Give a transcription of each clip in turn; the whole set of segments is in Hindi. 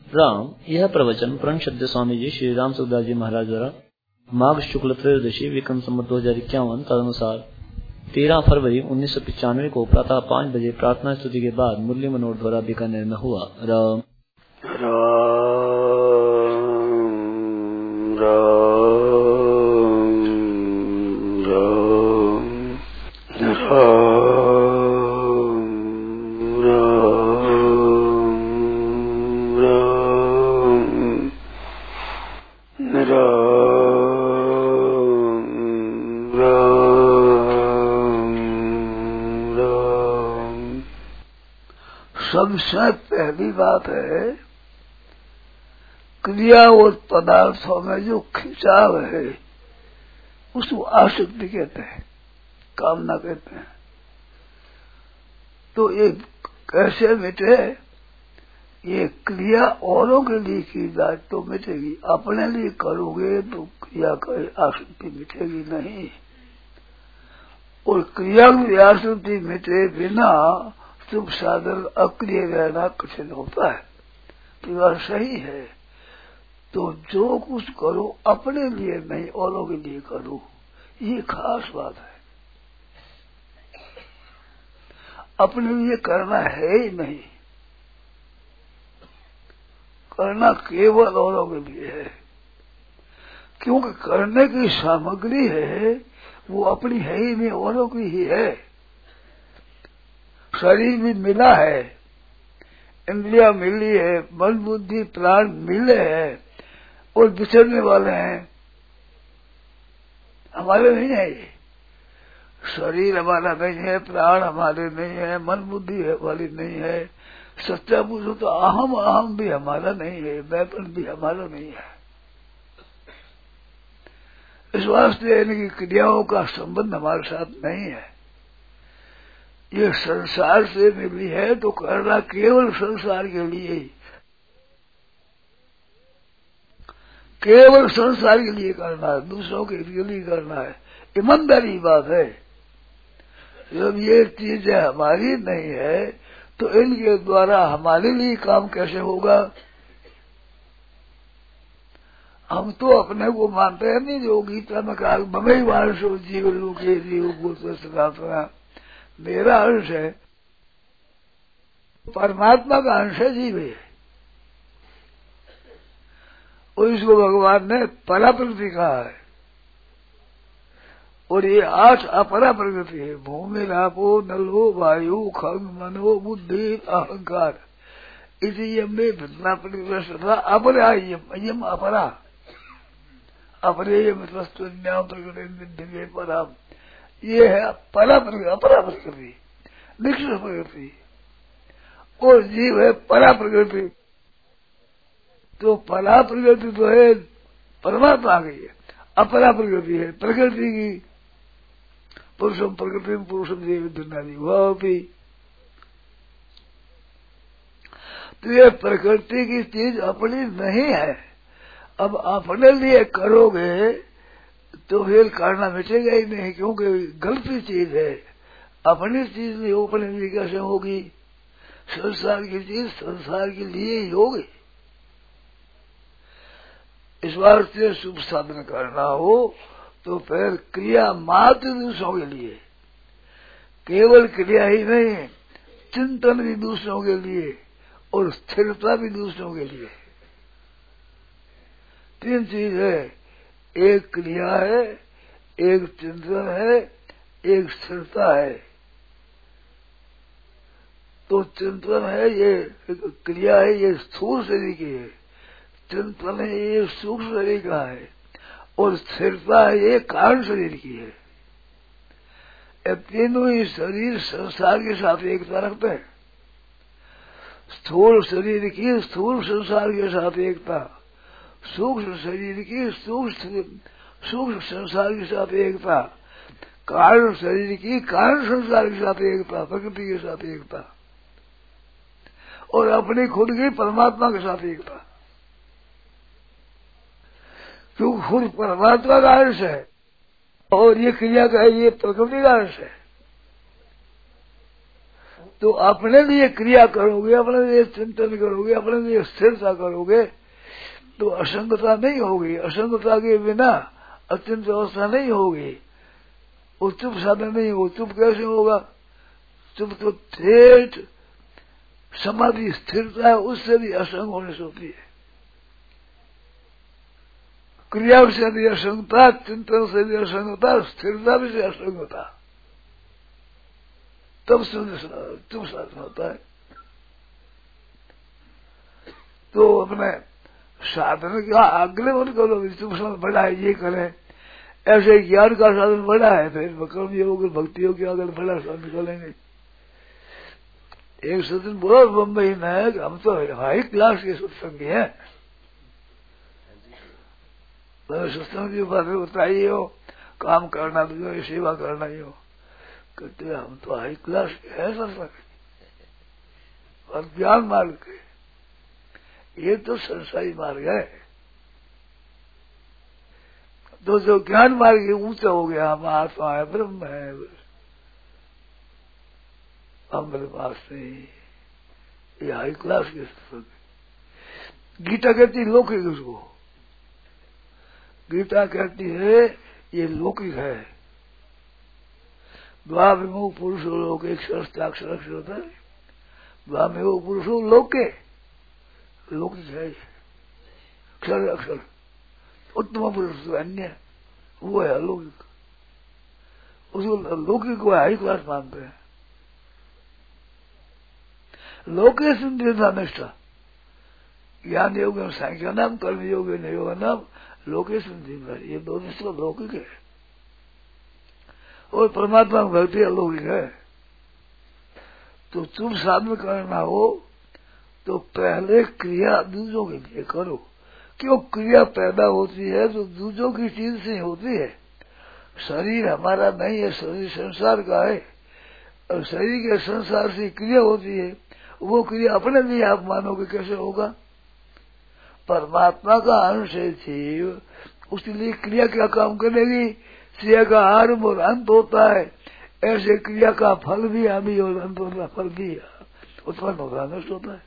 राम। यह प्रवचन प्रण श्रद्धेय स्वामी जी श्री राम सुखदास जी महाराज द्वारा माघ शुक्ल त्रयोदशी विक्रम संवत 2051 तदनुसार 13 फरवरी 1995 को प्रातः 5 बजे प्रार्थना स्तुति के बाद मुरली मनोहर द्वारा बीकानेर में हुआ। राम सबसे पहली बात है क्रिया और पदार्थों में जो खिंचाव है उसको आसक्ति कहते हैं, कामना कहते हैं। तो ये कैसे मिटे? ये क्रिया औरों के लिए की जाए तो मिटेगी, अपने लिए करोगे तो क्रिया का आसक्ति मिटेगी नहीं। और क्रिया की आसक्ति मिटे बिना शुभ साधन अक्रिय रहना कठिन होता है। तो यह सही है। तो जो कुछ करो अपने लिए नहीं औरों के लिए करो, ये खास बात है। अपने लिए करना है ही नहीं, करना केवल औरों के लिए है। क्योंकि करने की सामग्री है वो अपनी है ही नहीं, औरों की ही है। शरीर भी मिला है, इंद्रिया मिली है, मन बुद्धि प्राण मिले हैं और बिछड़ने वाले हैं, हमारे नहीं है। ये शरीर हमारा नहीं है, प्राण हमारे नहीं है, मन बुद्धि हमारी नहीं है। सच्चा पूछो तो अहम भी हमारा नहीं है, मैंपन भी हमारा नहीं है। इस वास्ते इनकी क्रियाओं का संबंध हमारे साथ नहीं है। ये संसार से मिली है तो करना केवल संसार के लिए ही, केवल संसार के लिए करना है, दूसरों के लिए करना है। ईमानदारी बात है। जब ये चीजें हमारी नहीं है तो इनके द्वारा हमारे लिए काम कैसे होगा? हम तो अपने को मानते हैं नहीं। जो गीता में कहा ममई वांशो जीव लोके जीव भूत सनातना, मेरा अंश है, परमात्मा का अंश है जीव है। और इसको भगवान ने परा प्रकृति कहा है। और ये 8 अपरा प्रकृति है, भूमि रापो नलो वायु खंग मनो बुद्धि अहंकार। इसी में भिन्ना प्रकृति अपरा यम अपरा अपरे वस्तुन्याम प्रकृति परा। ये है परा प्रकृति, अपरा प्रकृति, निश्चित प्रकृति। और जीव है परा प्रकृति। तो परा प्रकृति तो है परमात्मा आ गई है, अपरा प्रकृति है प्रकृति की। पुरुषम प्रकृति पुरुषम जीव दुनियादी वह भी। तो ये प्रकृति की चीज अपनी नहीं है। अब अपने लिए करोगे तो फिर करना मिटेगा ही नहीं, क्योंकि गलती चीज है। अपनी चीज नहीं हो, अपने लिए कैसे होगी? संसार की चीज संसार के लिए ही होगी। इस वास्ते शुभ साधन करना हो तो फिर क्रिया मात्र दूसरों के लिए, केवल क्रिया ही नहीं, चिंतन भी दूसरों के लिए और स्थिरता भी दूसरों के लिए। 3 चीज है, एक क्रिया है, एक चिंतन है, एक स्थिरता है। तो चिंतन है, ये क्रिया है, ये स्थूल शरीर की है। चिंतन है, ये सूक्ष्म शरीर का है। और स्थिरता है, ये कारण शरीर की है। ये तीनों ही शरीर संसार के साथ एकता रखते हैं। स्थूल शरीर की स्थूल संसार के साथ एकता, सूक्ष्म शरीर की सूक्ष्म संसार के साथ एकता, कारण शरीर की कारण संसार के साथ एकता, प्रकृति के साथ एकता, और अपनी खुद की परमात्मा के साथ एकता। क्योंकि खुद परमात्मा का अंश है और ये क्रिया का ये प्रकृति का अंश है। तो अपने लिए क्रिया करोगे, अपने लिए चिंतन करोगे, अपने लिए स्थिरता करोगे तो असंगता नहीं होगी। असंगता के बिना अत्यंत अवस्था नहीं होगी। वो चुप साधन नहीं हो। चुप कैसे होगा? चुप तो ठेठ समाधि स्थिरता है, उससे भी असंग होने से होती है। क्रिया से भी असंगता, चिंतन से भी असंगता, स्थिरता भी से असंगता, तब चुप साधन होता है। तो अपने साधन का आग्रह करो, चुप साधन बड़ा है, ये करें। ऐसे ज्ञान का साधन बड़ा है, फिर कर्म योग भक्ति योग के अगर बड़ा साधन करेंगे। एक सत्संग बोला बम्बई में, हम तो हाई क्लास के सत्संगी हैं। मैंने सत्संग की बात बताई हो, काम करना भी हो, सेवा करना ही हो, कहते हम तो हाई क्लास के हैं सत्संग और ज्ञान मार्ग के, ये तो संसारी मार्ग है। तो जो ज्ञान मार्ग ऊंचा हो गया, हम आत्मा है, ब्रह्म है, हमारे पास नहीं, ये हाई क्लास के सत्संग। गीता कहती लौकिक, उसको गीता कहती है ये लौकिक है। द्वाविमो पुरुषो लोक, एक अक्षर होता है, द्वाविमो पुरुषो लोके, लौकिक है अक्षर अक्षर। उत्तम पुरुष तो अन्य, वो है अलौकिक। उसको लौकिक को हाई क्लास मानते हैं। लोके सिद्धिर्था निष्ठा, ज्ञान योग सांख्य नाम, कर्म योग योग नाम, लोके सिद्धिर्था, ये दो निष्ठा लौकिक है और परमात्मा की भक्ति अलौकिक है। तो तुम साधन करना हो तो पहले क्रिया दूसरों के लिए करो। क्यों? क्रिया पैदा होती है तो दूसरों की चीज से होती है। शरीर हमारा नहीं है, शरीर संसार का है, और शरीर के संसार से क्रिया होती है। वो क्रिया अपने लिए आप मानोगे कैसे होगा? परमात्मा का अंश है जीव, उसके लिए क्रिया क्या काम करेगी? क्रिया का आरंभ और अंत होता है, ऐसे क्रिया का फल भी आदि और अंत होता, फल भी उत्पन्न होता है, नष्ट होता है।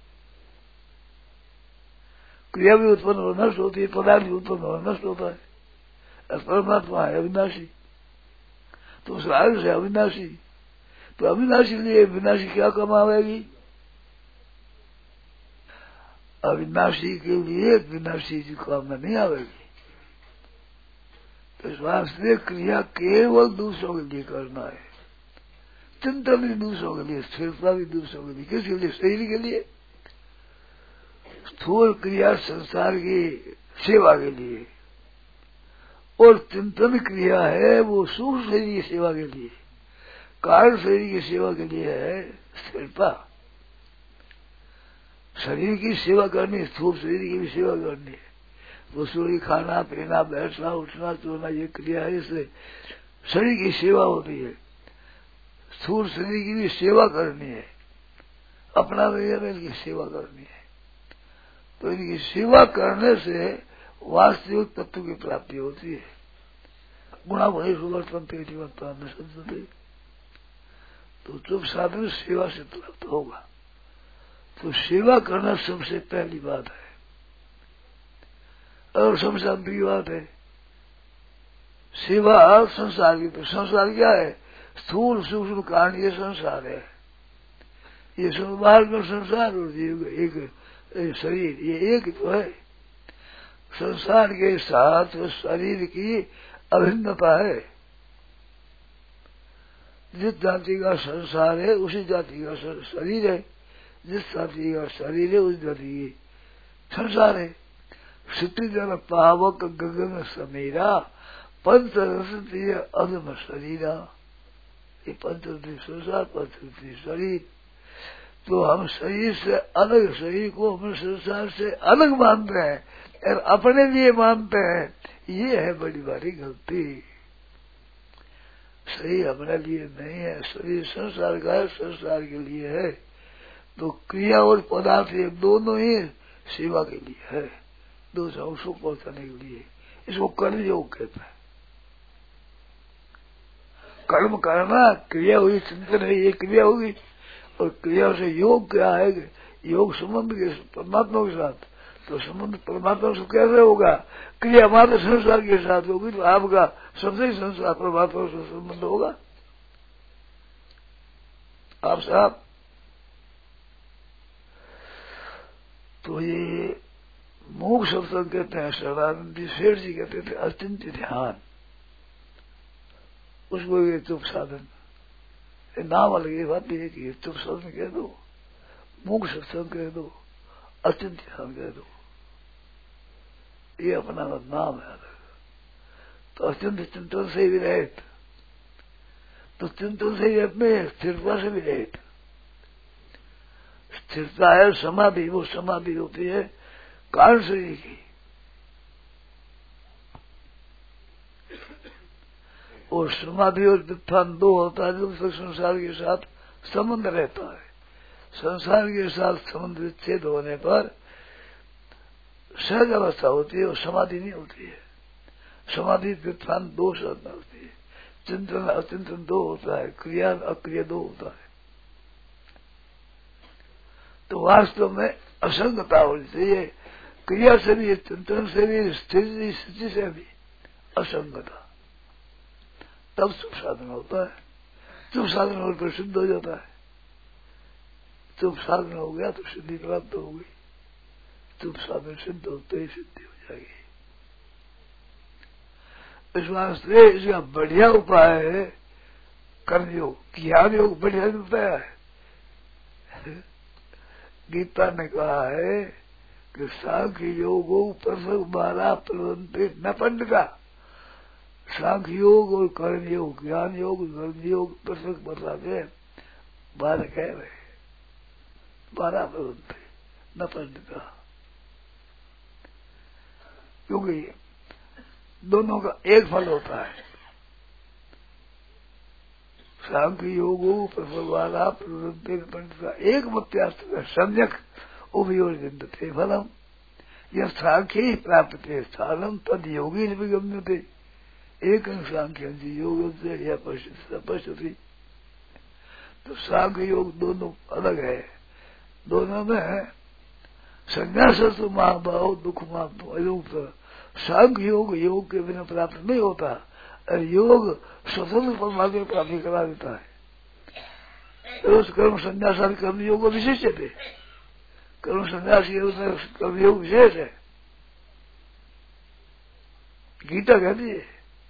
क्रिया भी उत्पन्न और नष्ट होती है, पदार्थ भी उत्पन्न और नष्ट होता है। परमात्मा है अविनाशी, तो उस आयुष है अविनाशी, तो अविनाशी लिए विनाशी क्या कमावेगी? अविनाशी के लिए विनाशी की कामना नहीं आवेगी। तो इस वास्ते क्रिया केवल दूसरों के लिए करना है। चिंतन भी दूसरों के लिए, स्थिरता भी दूसरों के लिए। किसके लिए? शरीर के लिए। स्थूल क्रिया संसार की सेवा के लिए, और चिंतन क्रिया है वो सूक्ष्म शरीर की सेवा के लिए, कारण शरीर की सेवा के लिए है स्थिरता। शरीर की सेवा करनी, स्थूल शरीर की भी सेवा करनी है। वसूली, खाना पीना, बैठना उठना सोना, ये क्रिया है, इससे शरीर की सेवा होती है। स्थूल शरीर की भी सेवा करनी है, अपना वगैरह की सेवा करनी है। तो इनकी सेवा करने से वास्तविक तत्व की प्राप्ति होती है। गुणा भय सुवर्तन तेजी, तो चुप साधन सेवा से प्राप्त होगा। तो सेवा करना सबसे पहली बात है, और सबसे अंतिम बात है सेवा संसार की। तो संसार क्या है? स्थूल सूक्ष्म कारण, ये संसार है। ये संसार में संसार और जीव एक शरीर, ये एक तो है। संसार के साथ शरीर की अभिन्नता है। जिस जाति का संसार है उसी जाति का शरीर है, जिस जाति का शरीर है उस जाति की संसार है। क्षिति जन पावक गगन समीरा, पंचरसती अधम शरीरा, ये पंचरती संसार, पंचरती शरीर। तो हम शरीर से अलग, शरीर को हम संसार से अलग मानते हैं और अपने लिए मानते हैं, ये है बड़ी भारी गलती। शरीर अपने लिए नहीं है, शरीर संसार का है, संसार के लिए है। तो क्रिया और पदार्थ ये दोनों ही सेवा के लिए है, दूसरों सुख पहुंचाने के लिए। इसको कर्म योग कहते हैं। कर्म करना, क्रिया हुई, चिंतन है, ये क्रिया होगी, और क्रिया से योग क्या है? योग संबंध के परमात्मा के साथ, तो संबंध परमात्मा से कैसे होगा? क्रिया मात्र संसार के साथ होगी, तो आपका सबसे संसार परमात्मा से संबंध होगा। आप साहब, तो ये मोक्ष सत्संग कहते हैं, शरणानंदी शेठ जी कहते थे अचिंत्य ध्यान, उसको ये चुप साधन, नाम अलग ये बात है कि चुप साधन कह दो, मोक्ष सत्संग कह दो, अचिंत्य ध्यान कह दो, ये अपना नाम है अलग। तो अचिंत्य चिंतन से भी रहित, तो चिंतन से ही अपने स्थिरता से भी रहित। स्थिरता है समाधि, वो समाधि होती है कारण शरीर की, और समाधि और व्युत्थान दो होता है जब तक संसार के साथ संबंध रहता है। संसार के साथ संबंध विच्छेद होने पर सहज अवस्था होती है और समाधि नहीं होती है। समाधि व्युत्थान दो साधना होती है, चिंतन अचिंतन दो होता है, क्रिया अक्रिया दो होता है। तो वास्तव में असंगता होनी चाहिए, क्रिया से भी, चिंतन से भी, स्थिति से भी असंगता, तब चुप साधन होता है। चुप साधन होने पर सिद्ध हो जाता है। चुप साधन हो गया तो सिद्धि प्राप्त हो गई। चुप साधन सिद्ध होते ही सिद्धि हो जाएगी। इस वास्ते इसका बढ़िया उपाय है कर्मयोग, ज्ञान योग बढ़िया बताया है। गीता ने कहा है कि सांख्य योगो प्रसंग बारा प्रवंते न पंडिता। सांख्य योग और कर्म योग, ज्ञान योग, कर्म योग प्रसंग बताते 12 कह रहे, 12 प्रवंते न पंडिता, क्योंकि दोनों का एक फल होता है। सांख्य योगो प्रसंगवाला प्रवृत्ति पंडिता एक मत्यास्त्र सम्यक उपयोजनते फलम यह सांख्य ही प्राप्त थे स्थानम तद योगी निगम्यते एक सांख्य योग से या पश्यति। तो सांख्य योग दोनों अलग है, दोनों में संन्यास महाभाव दुख महाभाव अयुक्त। सांख्य योग योग के बिना प्राप्त नहीं होता, और योग स्वतंत्र परमात्मा प्राप्ति करा देता है। तो उस कर्म संन्यास कर्म योग विशेष थे, कर्म संन्यास कर्म योग विशेष है। गीता कहती है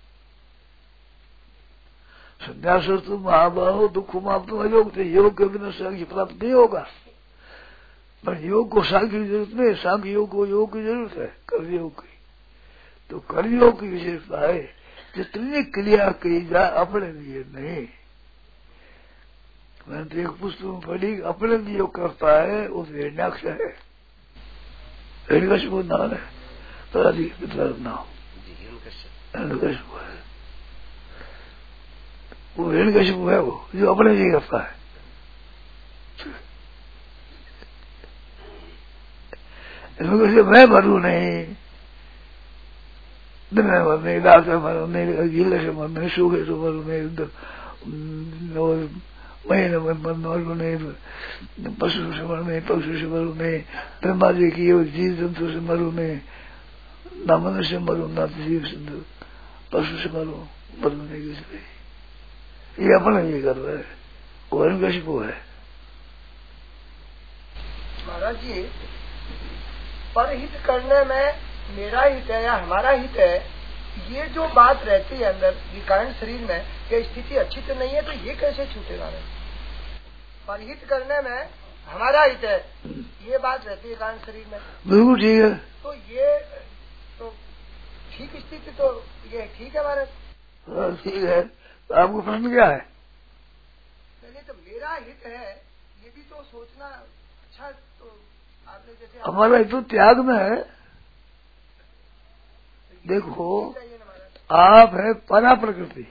संन्यास तो महाभाव दुख महाभाव अयोग थे, योग के बिना सांख्य प्राप्त नहीं होगा। पर योग को सांख्य की जरूरत नहीं, सांख्य योग को योग की जरूरत है, कर्मयोग की। तो कर्मयोग की विशेषता है जितनी क्रिया की जाए अपने लिए नहीं। मैंने तो एक पुस्तक में पढ़ी, अपने लिए जो करता है वो हिरण्याक्ष है, हिरण्यकशिपु नाम है, तो अधिक नाम हिरण्यकशिपु है। वो हिरण्यकशिपु है, वो जो अपने लिए करता है। मैं मरू नहीं, दिन में मरू नहीं, रात में मरू नहीं, गीले से मरू नहीं, सूखे से मरू नहीं, महीने में मरू नहीं, पशु से मरू नहीं, पक्षु से मरू नहीं, ब्रह्मा जी की जीव जंतु से मरू नहीं, न मनुष्य से मरू न जीव से, पशु से मरू नहीं किसी। ये अपना ये कर रहा है, वो हिरण्यकशिपु है। महाराज जी, परहित करने में मेरा हित है या हमारा हित है, ये जो बात रहती है अंदर ये कारण शरीर में, ये स्थिति अच्छी तो नहीं है, तो ये कैसे छूटेगा? परहित करने में हमारा हित है, ये बात रहती है कारण शरीर में, बिल्कुल ठीक है। तो ये तो ठीक स्थिति, तो ये ठीक है महाराज, ठीक है। तो आपको प्रश्न क्या है? नहीं तो मेरा हित है, ये भी तो सोचना अच्छा। तो आपने जैसे हमारा हित तो त्याग में है। देखो, आप है परा प्रकृति।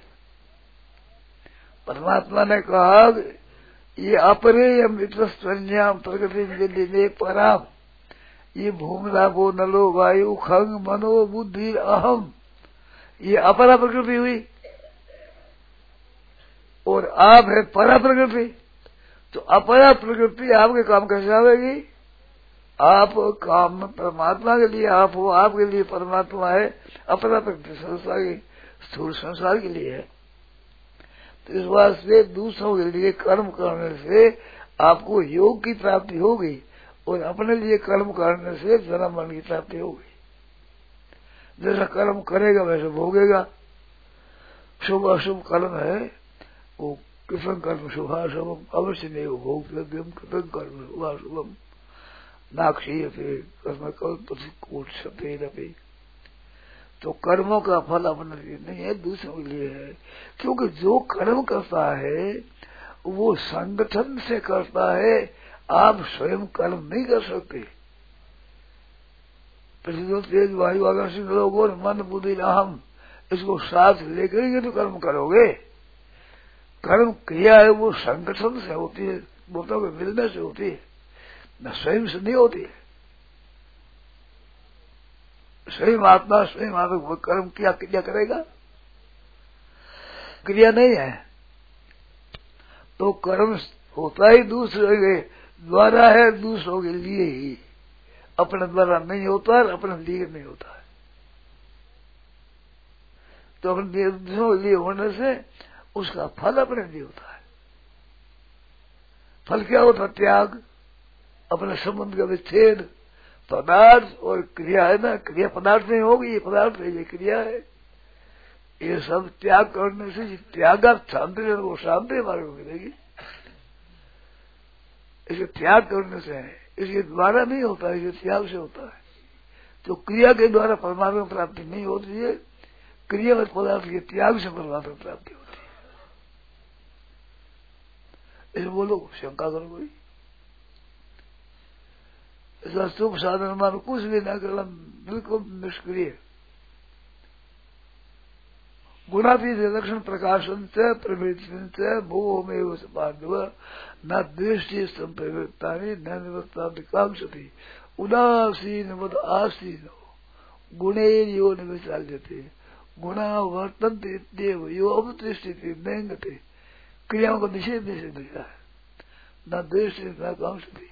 परमात्मा ने कहा ये अपरे मित्रस्तन्याम प्रकृति पराम, ये भूमि नलो वायु खंग मनो बुद्धि अहम, ये अपरा प्रकृति हुई, और आप है परा प्रकृति। तो अपना प्रकृति आपके काम कैसे आवेगी? आप काम में परमात्मा के लिए आप हो, आपके लिए परमात्मा है, अपना प्रकृति संसार की स्थूल संसार के लिए है। तो इस वास्ते दूसरों के लिए कर्म करने से आपको योग की प्राप्ति होगी और अपने लिए कर्म करने से जन्म मरण की प्राप्ति होगी। जैसा कर्म करेगा वैसे भोगेगा। शुभ अशुभ कर्म है वो कृष्ण कर्म शुभाशुभम अवश्य नहीं हो भोग कृतज्ञ कर्म शुभाशुभम नाक्षीयते कर्म कल्पकोट सपेरपे। तो कर्मों का फल अपने लिए नहीं है, दूसरों के लिए है। क्योंकि जो कर्म करता है वो संगठन से करता है, आप स्वयं कर्म नहीं कर सकते। पृथ्वी तेज वायु आकाश लोगों मन बुद्धि अहम इसको साथ लेकर ही तो कर्म करोगे। कर्म क्रिया है वो संगठन से होती है, बोतों के मिलने से होती है, न स्वयं से नहीं होती है। स्वयं आत्मा स्वयं आत्मा कर्म किया क्रिया करेगा, क्रिया नहीं है। तो कर्म होता ही दूसरे के द्वारा है, दूसरों के लिए ही, अपने द्वारा नहीं होता है, अपने लिए नहीं होता है। तो अपने दूसरों के लिए होने से उसका फल अपने लिए होता है। फल क्या होता? त्याग, अपने संबंध का विच्छेद। पदार्थ और क्रिया है ना, क्रिया पदार्थ नहीं होगी, ये पदार्थ है, ये क्रिया है। ये सब त्याग करने से त्याग शांति है, वो शांति हमारे को मिलेगी। इसे त्याग करने से है, इसके द्वारा नहीं होता है, इसे त्याग से होता है। तो क्रिया के द्वारा परमात्मा प्राप्ति नहीं होती है, क्रिया और पदार्थ के त्याग से परमात्मा प्राप्ति होती है। इसे बोलो शंका करो कोई। ऐसा शुभ साधन मानो कुछ भी न करना, बिल्कुल निष्क्रिय। गुणातीत लक्षण प्रकाशन से प्रवृत्ति भूव में पांडव न दृष्टि संप्रवृत्ता न निवृत्ता विकांक्षति उदासीन वद आसीन गुणे यो निविचाल्यते गुणा वर्तन्ते देव यो अवतिष्ठिते नैंगते। क्रियाओं का निषेध निषेध दिया है, न दृष्टि न कांक्षति।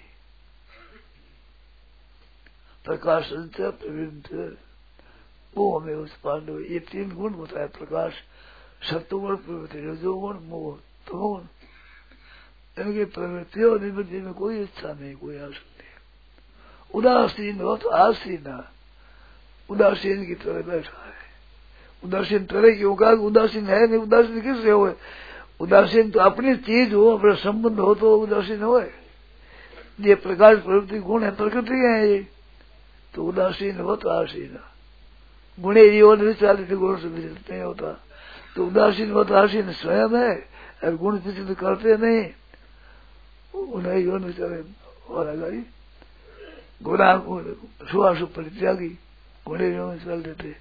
प्रकाशन से प्रवृत्ति वो हमें उस पांडव, ये तीन गुण बताया प्रकाश, सत्वगुण, प्रवृत्ति, रजोगुण, मोह, तमोगुण। इनकी प्रवृत्ति और निवृत्ति में कोई इच्छा नहीं, कोई आसक्ति नहीं। उदासीन हो तो आसीन, उदासीन की तरह बैठा है। उदासीन तरह क्यों कहा? उदासीन है नहीं, उदासीन किससे हो? उदासीन तो अपनी चीज हो, अपना संबंध हो तो उदासीन हो। ये प्रकाश प्रवृत्ति गुण है, प्रकृति है ये, तो उदासीन हो तो आसीन। गुणे जीवन विचारित गुण से विचलित नहीं होता। तो उदासीन हो तो आसीन स्वयं है, और गुण विचलित करते नहीं, उन्हें जीवन विचारित हो रहा। गुणा शुभाशुभ परित्यागी, गुणे जीवन विचार देते।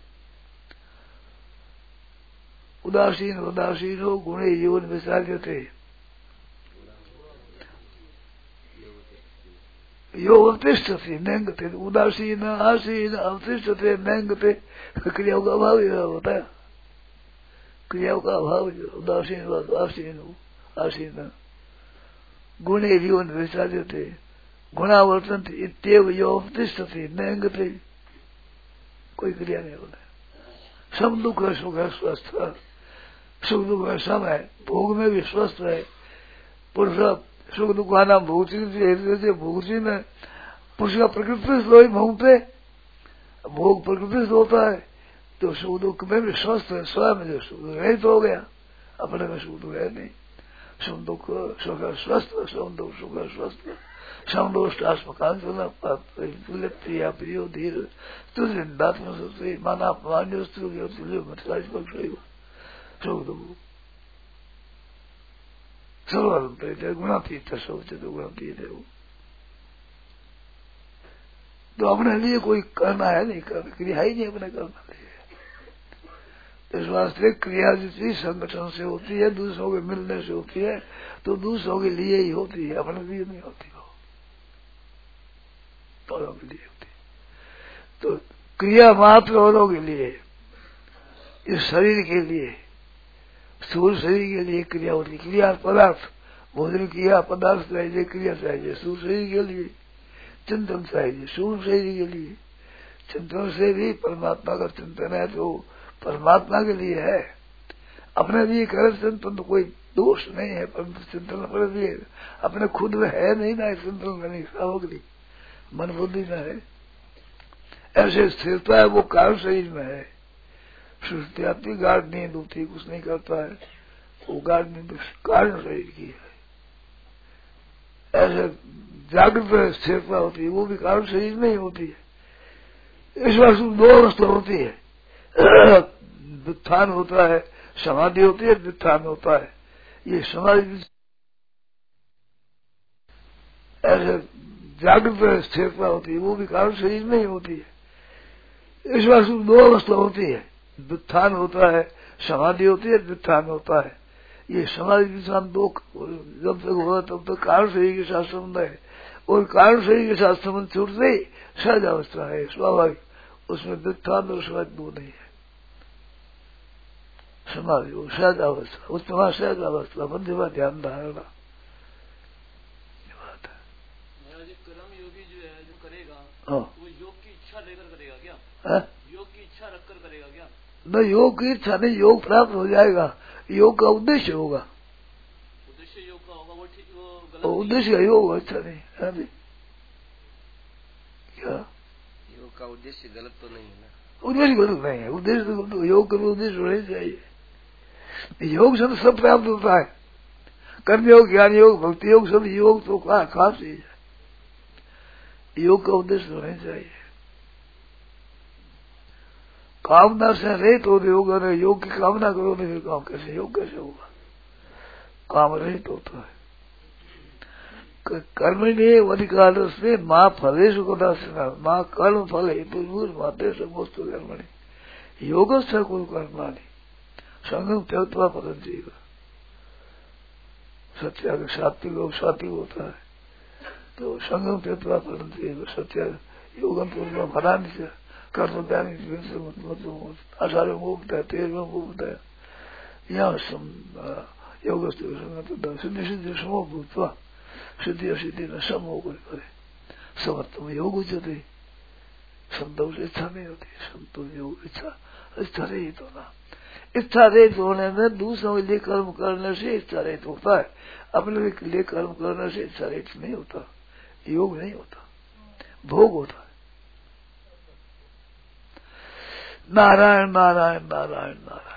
उदासीन उदासीन हो, गुणे जीवन विचार देते। यो अवतिष्ठते नैंगते, उदासीन आसीन अवतिष्ठते नैंगते। क्रियाओं का अभाव यह होता है, क्रियाओं का अभाव। उदासीन आसीन आसीन गुणे जीवन विचार्यते गुणा वर्तन्ते इत्येव यो अवतिष्ठते नैंगते। कोई क्रिया नहीं होता। सब दुख है, सुख है, स्वस्थ है, सुख दुख है, सब है, भोग में भी स्वस्थ है। पुरुष सुख दुख का नाम भोगती भोगती में पुरुष का प्रकृति से भोग पे भोग प्रकृति से होता है, तो सुख दुख में भी स्वस्थ है। स्वयं जो सुख दुख रहित हो गया, अपने में सुख दुख है नहीं। सुख दुख सुख स्वस्थ, सुख दुख सुख स्वस्थ। समदोष्टास्मकांचना प्रिया प्रियो धीर तुझिंदात्म सुख माना अपमान सुख दुख सर्वतंत्र गुणातीत सोचते तो गुणातीत है वो। तो अपने लिए कोई करना है नहीं, क्रिया ही नहीं अपने करना है। इस वास्ते क्रिया जितनी संगठन से होती है, दूसरों के मिलने से होती है, तो दूसरों के लिए ही होती है, अपने लिए नहीं होती हो, औरों के लिए होती है। तो क्रिया मात्र औरों के लिए, इस शरीर के लिए, स्थूल शरीर के लिए क्रिया होती है। क्रिया पदार्थ भोजन किया, पदार्थ चाहिए, क्रिया चाहिए सूक्ष्म शरीर के लिए, चिंतन चाहिए सूक्ष्म शरीर के लिए। चिंतन से भी परमात्मा का चिंतन है तो परमात्मा के लिए है, अपने लिए करे चिंतन तो कोई दोष नहीं है, परंतु चिंतन अपने लिए अपने खुद में है नहीं ना, चिंतन करने सामग्री मन बुद्धि में है। ऐसे स्थिरता है वो कारण शरीर में है। सुस्ती आती, गाढ़ नींद होती, कुछ नहीं करता है, वो गाढ़ नींद कारण शरीर की है। ऐसे जागृत स्थिरता होती है वो भी कारण शरीर में ही होती है। इस वक्त दो अवस्था होती है, व्युत्थान होता है, समाधि होती है, व्युत्थान होता है। ये समाधि ऐसे जागृत स्थिरता होती है वो भी कारण शरीर में ही होती है। इस वक्त दो अवस्था होती है, व्युत्थान होता है, समाधि होती है, व्युत्थान होता है। ये समाधि के साथ दो जब तक होगा तब तक कारण शरीर के साथ संबंध है, और कारण शरीर के साथ संबंध छूटते ही सहज अवस्था है स्वाभाविक, उसमें व्युत्थान और समाधि दो नहीं है। समाधि वो सहज अवस्था, उत्तम सहज अवस्था, मध्यमा ध्यान धारणा बात है। कर्म योगी जो है जो करेगा वो योग की इच्छा लेकर करेगा क्या? योग की इच्छा रखकर करेगा क्या? न योग की इच्छा नहीं, योग प्राप्त हो जाएगा, योग का उद्देश्य होगा, उद्देश्य योग का होगा, वो ठीक वो गलत उद्देश्य का योग अच्छा नहीं है भी क्या? योग का उद्देश्य गलत तो नहीं है ना? उद्देश्य गलत नहीं है, उद्देश्य तो योग का उद्देश्य होना चाहिए। योग से सब प्राप्त होता है, कर्म योग, ज्ञान योग, भक्ति योग, सब योग तो खास चीज है। योग का उद्देश्य होना चाहिए। कामना से रहित हो योग, अगर योग की कामना करो तो फिर काम कैसे, योग कैसे होगा? काम रहित होता है। कर्मण्ये अधिकार से माँ फलेश को माँ कर्म फल हेतु माते समस्त कर्मणि योग से कोई कर्माणी संगम त्यक्त्वा पतंजीव। सत्या के सात्विक लोग सात्विक होता है तो संगम त्यक्त्वा पतंजीव। सत्या योगम पूर्व फलानी से कर्म ज्ञानी आचार्य मुक्त है, तेज में मुक्त है। यहाँ योग सिद्धि सिद्धि समो भूतवा सिद्धि असिद्धि न सम होकर करे समर्थम योग उच्चते। संतोष इच्छा नहीं होती, संतोष योग इच्छा रहित होना। इच्छा रहित होने में दूसरों के लिए कर्म करने से इच्छा रहित होता है, अपने के लिए कर्म करने से इच्छा रहित नहीं होता, योग नहीं होता, भोग होता है। नारायण नारायण नारायण नारायण।